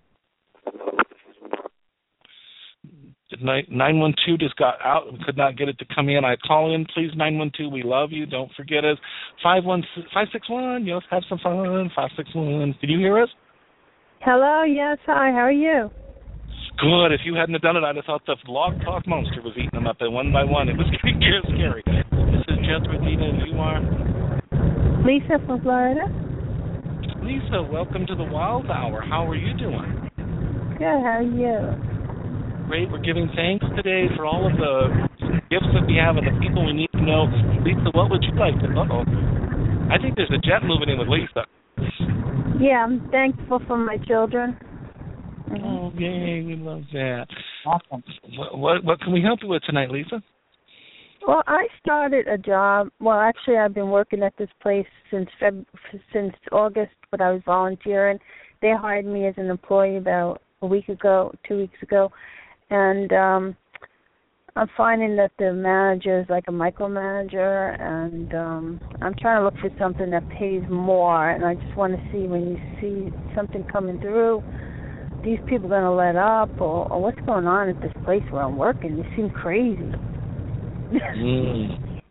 nine one two just got out and could not get it to come in. I call in, please, nine one two. We love you. Don't forget us. five one five six one, yes, have some fun. five six one. Did you hear us? Hello, yes, hi, how are you? Good. If you hadn't have done it, I'd have thought the Log Talk monster was eating them up one by one. It was getting scary. This is Jethro, Dina, and you are? Lisa from Florida. Lisa, welcome to the Wild Hour. How are you doing? Good, how are you? Great. We're giving thanks today for all of the gifts that we have and the people we need to know. Lisa, what would you like to know? I think there's a jet moving in with Lisa. Yeah, I'm thankful for my children. Mm-hmm. Oh, yay, we love that. Awesome. What, what, what can we help you with tonight, Lisa? Well, I started a job. Well, actually, I've been working at this place since Feb- since August, but I was volunteering. They hired me as an employee about a week ago, two weeks ago. And um, I'm finding that the manager is like a micromanager, and um, I'm trying to look for something that pays more. And I just want to see, when you see something coming through, these people going to let up, or, or what's going on at this place where I'm working? They seem crazy. mm.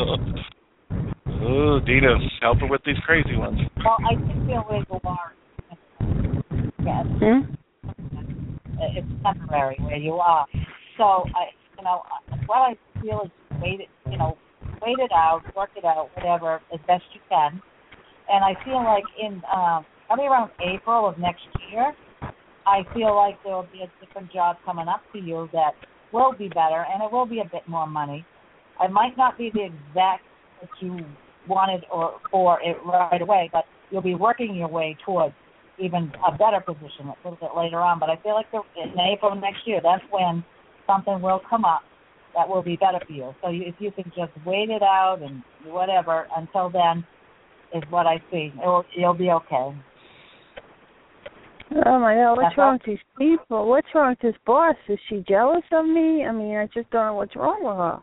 Oh, Dina, help her with these crazy ones. Well, I think the way you are, yes. Hmm? It's temporary where you are. So I, you know, what I feel is wait it, you know, wait it out, work it out, whatever, as best you can. And I feel like in um, probably around April of next year, I feel like there will be a different job coming up for you that will be better, and it will be a bit more money. It might not be the exact that you wanted or for it right away, but you'll be working your way towards even a better position a little bit later on. But I feel like in April next year, that's when something will come up that will be better for you. So you, if you can just wait it out and whatever until then is what I see. It'll, you'll be okay. Oh, my God, what's that's wrong all? with these people? What's wrong with this boss? Is she jealous of me? I mean, I just don't know what's wrong with her.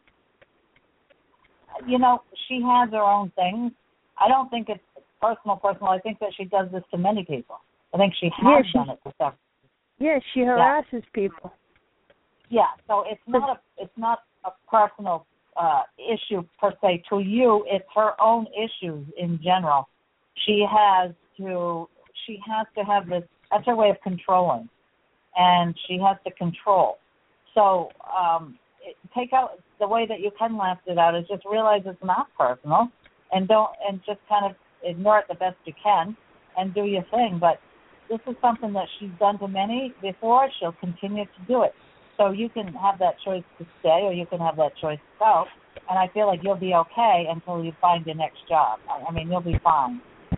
You know, she has her own things. I don't think it's personal, personal. I think that she does this to many people. I think she has yeah, she, done it to several. Yeah, she harasses yeah. people. Yeah, so it's not a it's not a personal uh, issue per se to you. It's her own issues in general. She has to she has to have this. That's her way of controlling, and she has to control. So um, it, take out the way that you can laugh it out is just realize it's not personal, and don't and just kind of ignore it the best you can and do your thing. But this is something that she's done to many before. She'll continue to do it. So you can have that choice to stay or you can have that choice to go. and I feel like you'll be okay until you find your next job. I, I mean, you'll be fine.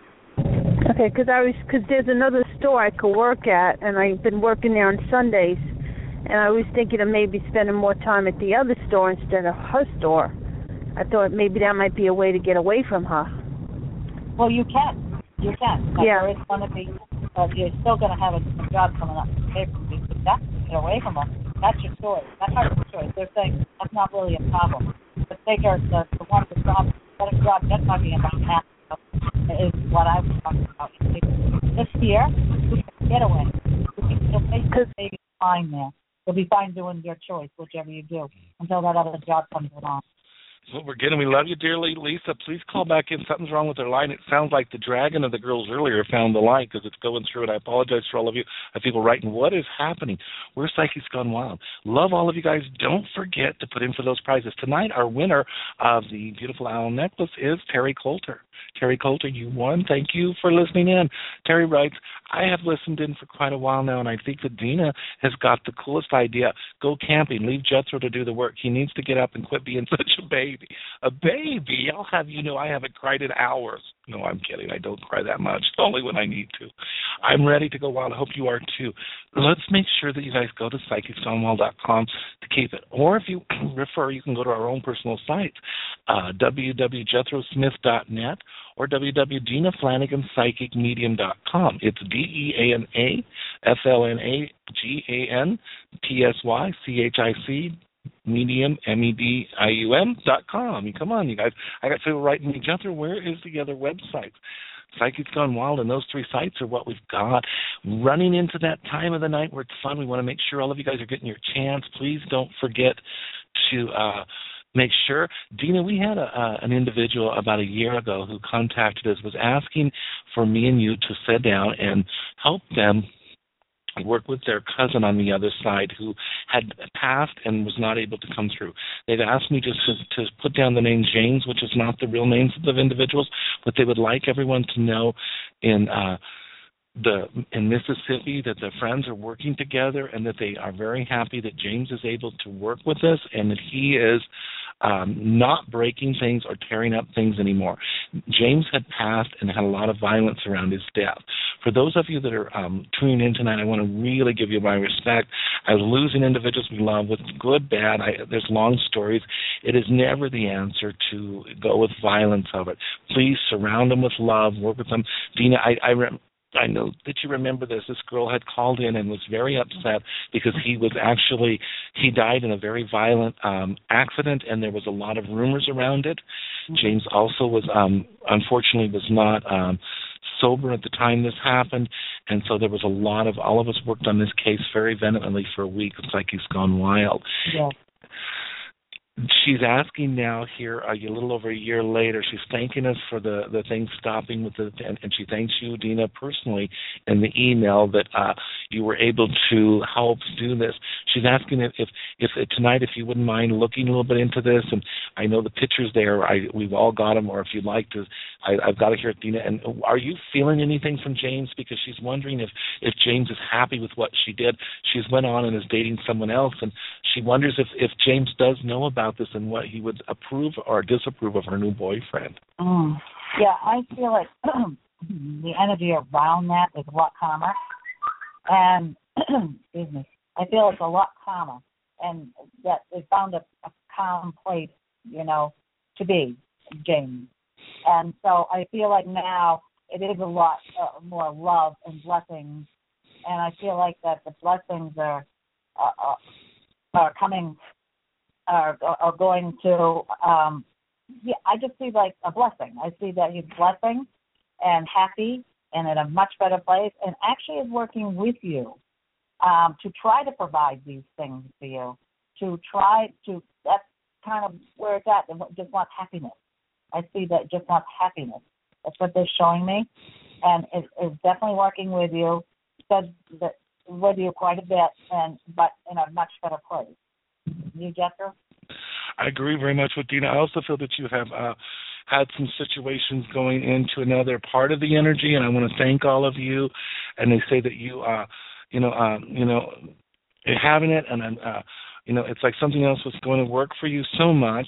Okay, because I was because there's another store I could work at, and I've been working there on Sundays, and I was thinking of maybe spending more time at the other store instead of her store. I thought maybe that might be a way to get away from her. Well, you can. You can. But yeah. There is going to be, uh, you're still going to have a, a job coming up to pay for you. But that's to get away from her. That's your choice. That's not your choice. They're saying that's not really a problem. But they are the, the one that's not a job they're talking about now is what I was talking about. This year, we can get away. You'll basically be fine there. You'll be fine doing your choice, whichever you do, until that other job comes along. That's what we're getting. We love you dearly, Lisa. Please call back in. Something's wrong with our line. It sounds like the dragon of the girls earlier found the line because it's going through it. I apologize for all of you. I have people writing, what is happening? We're Psychics Gone Wild. Love all of you guys. Don't forget to put in for those prizes. Tonight, our winner of the beautiful owl necklace is Terry Coulter. Terry Coulter, you won. Thank you for listening in. Terry writes, I have listened in for quite a while now, and I think that Dina has got the coolest idea. Go camping. Leave Jethro to do the work. He needs to get up and quit being such a baby. A baby? I'll have you know I haven't cried in hours. No, I'm kidding. I don't cry that much. Only when I need to. I'm ready to go wild. I hope you are too. Let's make sure that you guys go to psychics gone wild dot com to keep it. Or if you refer, you can go to our own personal site, uh, w w w dot jethro smith dot net or w w w dot dina flanagan psychic medium dot com. It's D E A N A F L N A G A N T S Y C H I C medium, M E D I U M dot com. Come on, you guys. I got people writing me, Jethro, where is the other website? Psychics Gone Wild, and those three sites are what we've got. Running into that time of the night where it's fun, we want to make sure all of you guys are getting your chance. Please don't forget to uh, make sure. Dina, we had a, uh, an individual about a year ago who contacted us, was asking for me and you to sit down and help them work with their cousin on the other side who had passed and was not able to come through. They've asked me just to, to put down the name James, which is not the real names of the individuals, but they would like everyone to know in uh, the in Mississippi that their friends are working together and that they are very happy that James is able to work with us and that he is um, not breaking things or tearing up things anymore. James had passed and had a lot of violence around his death. For those of you that are um, tuning in tonight, I want to really give you my respect. As losing individuals we love with good, bad, I, there's long stories. It is never the answer to go with violence of it. Please surround them with love, work with them. Dina, I, I rem- I know that you remember this. This girl had called in and was very upset because he was actually, he died in a very violent um, accident, and there was a lot of rumors around it. James also was, um, unfortunately, was not um, sober at the time this happened, and so there was a lot of, all of us worked on this case very vehemently for a week. It's like he's gone wild. Yeah. She's asking now here, a little over a year later, she's thanking us for the, the thing stopping with the, and, and she thanks you, Dina, personally in the email that uh, you were able to help do this. She's asking if, if, if tonight, if you wouldn't mind looking a little bit into this, and I know the pictures there, I, we've all got them, or if you'd like to, I, I've got it here, Dina. And are you feeling anything from James? Because she's wondering if, if James is happy with what she did. She's went on and is dating someone else, and she wonders if, if James does know about this and what he would approve or disapprove of her new boyfriend. Mm. Yeah, I feel like the energy around that is a lot calmer. And, excuse me, I feel it's a lot calmer. And that they found a, a calm place, you know, to be, James. And so I feel like now it is a lot uh, more love and blessings. And I feel like that the blessings are uh, are coming Are, are going to, um, yeah, I just see like a blessing. I see that he's blessing and happy and in a much better place and actually is working with you um, to try to provide these things for you, to try to, that's kind of where it's at, it just wants happiness. I see that it just wants happiness. That's what they're showing me. And it is definitely working with you, says that with you quite a bit, and but in a much better place. You, Jethro? I agree very much with Dina. I also feel that you have uh, had some situations going into another part of the energy, and I want to thank all of you. And they say that you, uh, you know, uh, you know, having it, and uh, you know, it's like something else was going to work for you so much,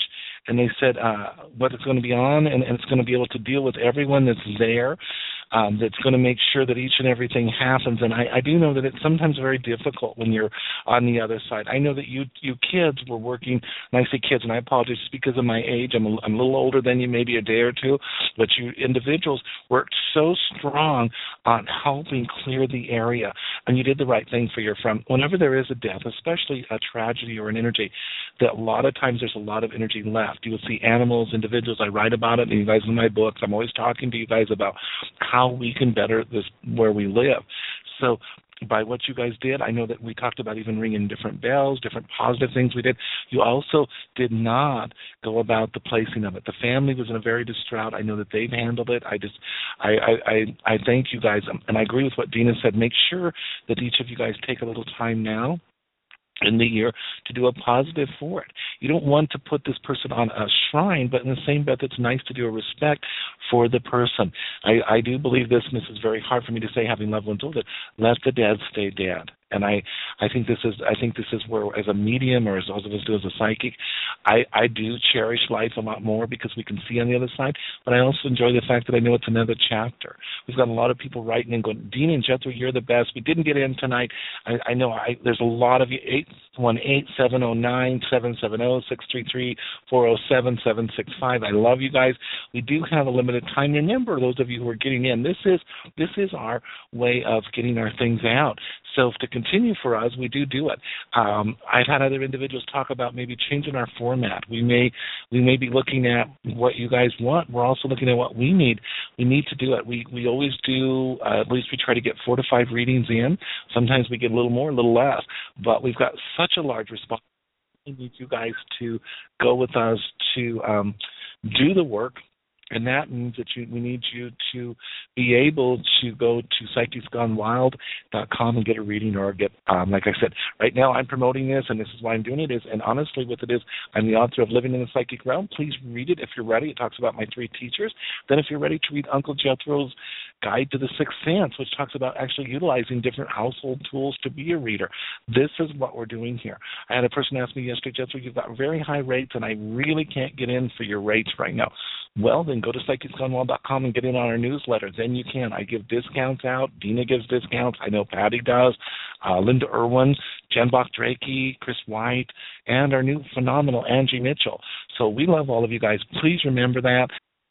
and they said uh, what it's going to be on, and, and it's going to be able to deal with everyone that's there. Um, that's going to make sure that each and everything happens. And I, I do know that it's sometimes very difficult when you're on the other side. I know that you you kids were working, and I say kids, and I apologize just because of my age. I'm a, I'm a little older than you, maybe a day or two, but you individuals worked so strong on helping clear the area, and you did the right thing for your friend. Whenever there is a death, especially a tragedy or an energy, that a lot of times there's a lot of energy left. You will see animals, individuals. I write about it, and you guys in my books. I'm always talking to you guys about how how we can better this where we live. So by what you guys did, I know that we talked about even ringing different bells, different positive things we did. You also did not go about the placing of it. The family was in a very distraught. I know that they've handled it. I just, I, I, I, I thank you guys, and I agree with what Dina said. Make sure that each of you guys take a little time now in the year to do a positive for it. You don't want to put this person on a shrine, but in the same breath, it's nice to do a respect for the person. I, I do believe this, and this is very hard for me to say, having loved ones older, let the dead stay dead. And I, I think this is I think this is where, as a medium or as those of us do as a psychic, I, I do cherish life a lot more because we can see on the other side. But I also enjoy the fact that I know it's another chapter. We've got a lot of people writing and going, Dina and Jethro, you're the best. We didn't get in tonight. I, I know I, there's a lot of you. eight one eight, seven oh nine, seven seven oh, six three three, four oh seven, seven six five. I love you guys. We do have a limited time. Remember, those of you who are getting in, this is this is our way of getting our things out. So to continue for us, we do do it. Um, I've had other individuals talk about maybe changing our format. We may we may be looking at what you guys want. We're also looking at what we need. We need to do it. We we always do. Uh, at least we try to get four to five readings in. Sometimes we get a little more, a little less. But we've got such a large response. We need you guys to go with us to um, do the work. And that means that you, we need you to be able to go to psychics gone wild dot com and get a reading or get, um, like I said, right now I'm promoting this, and this is why I'm doing it. Is, and honestly, what it is, I'm the author of Living in the Psychic Realm. Please read it if you're ready. It talks about my three teachers. Then if you're ready to read Uncle Jethro's Guide to the Sixth Sense, which talks about actually utilizing different household tools to be a reader. This is what we're doing here. I had a person ask me yesterday, Jethro, you've got very high rates, and I really can't get in for your rates right now. Well, then go to psychics gone wild dot com and get in on our newsletter. Then you can. I give discounts out. Dina gives discounts. I know Patty does. Uh, Linda Irwin, Jen Bach-Drakey, Chris White, and our new phenomenal Angie Mitchell. So we love all of you guys. Please remember that.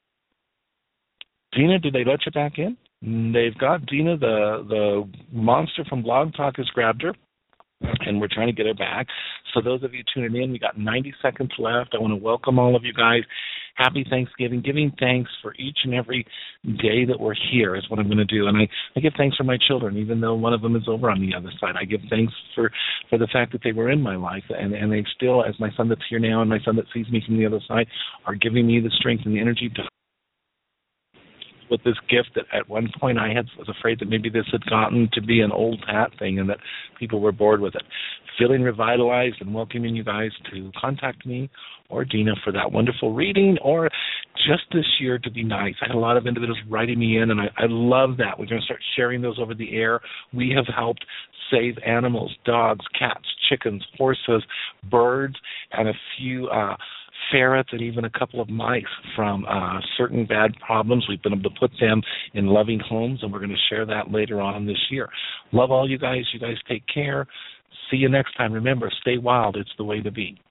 Dina, did they let you back in? They've got Dina, the, the monster from Blog Talk, has grabbed her, and we're trying to get her back. So those of you tuning in, we got ninety seconds left. I want to welcome all of you guys. Happy Thanksgiving. Giving thanks for each and every day that we're here is what I'm going to do. And I, I give thanks for my children, even though one of them is over on the other side. I give thanks for, for the fact that they were in my life, and, and they still, as my son that's here now and my son that sees me from the other side, are giving me the strength and the energy to with this gift that at one point I had was afraid that maybe this had gotten to be an old hat thing and that people were bored with it. Feeling revitalized and welcoming you guys to contact me or Dina for that wonderful reading, or just this year to be nice. I had a lot of individuals writing me in, and I, I love that. We're going to start sharing those over the air. We have helped save animals, dogs, cats, chickens, horses, birds, and a few uh, ferrets and even a couple of mice from uh, certain bad problems. We've been able to put them in loving homes, and we're going to share that later on this year. Love all you guys. You guys take care. See you next time. Remember, stay wild. It's the way to be.